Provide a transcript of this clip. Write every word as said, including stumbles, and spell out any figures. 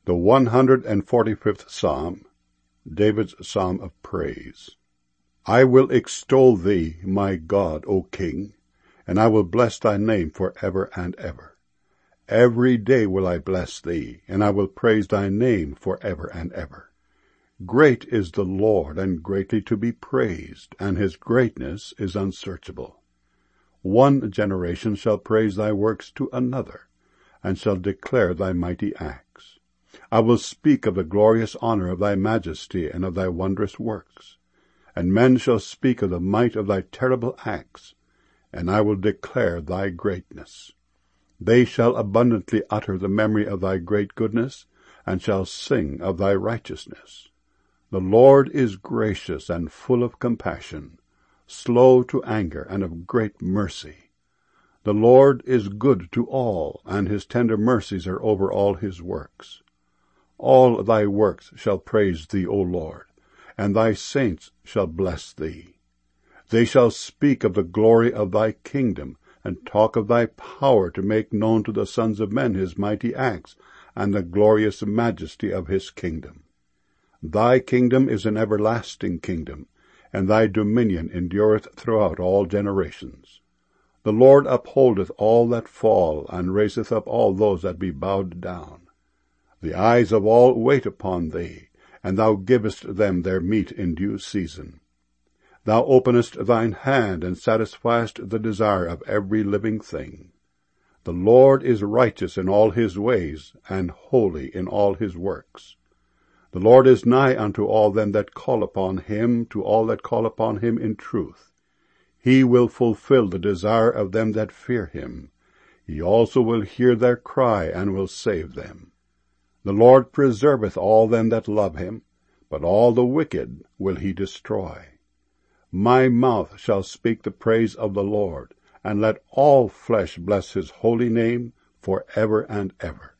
The one hundred forty-fifth Psalm, David's Psalm of Praise. I will extol thee, my God, O King, and I will bless thy name for ever and ever. Every day will I bless thee, and I will praise thy name for ever and ever. Great is the Lord, and greatly to be praised, and his greatness is unsearchable. One generation shall praise thy works to another, and shall declare thy mighty acts. I will speak of the glorious honor of thy majesty and of thy wondrous works. And men shall speak of the might of thy terrible acts, and I will declare thy greatness. They shall abundantly utter the memory of thy great goodness, and shall sing of thy righteousness. The Lord is gracious and full of compassion, slow to anger and of great mercy. The Lord is good to all, and his tender mercies are over all his works. All thy works shall praise thee, O Lord, and thy saints shall bless thee. They shall speak of the glory of thy kingdom, and talk of thy power to make known to the sons of men his mighty acts, and the glorious majesty of his kingdom. Thy kingdom is an everlasting kingdom, and thy dominion endureth throughout all generations. The Lord upholdeth all that fall, and raiseth up all those that be bowed down. The eyes of all wait upon thee, and thou givest them their meat in due season. Thou openest thine hand, and satisfiest the desire of every living thing. The Lord is righteous in all his ways, and holy in all his works. The Lord is nigh unto all them that call upon him, to all that call upon him in truth. He will fulfill the desire of them that fear him. He also will hear their cry, and will save them. The Lord preserveth all them that love him, but all the wicked will he destroy. My mouth shall speak the praise of the Lord, and let all flesh bless his holy name for ever and ever.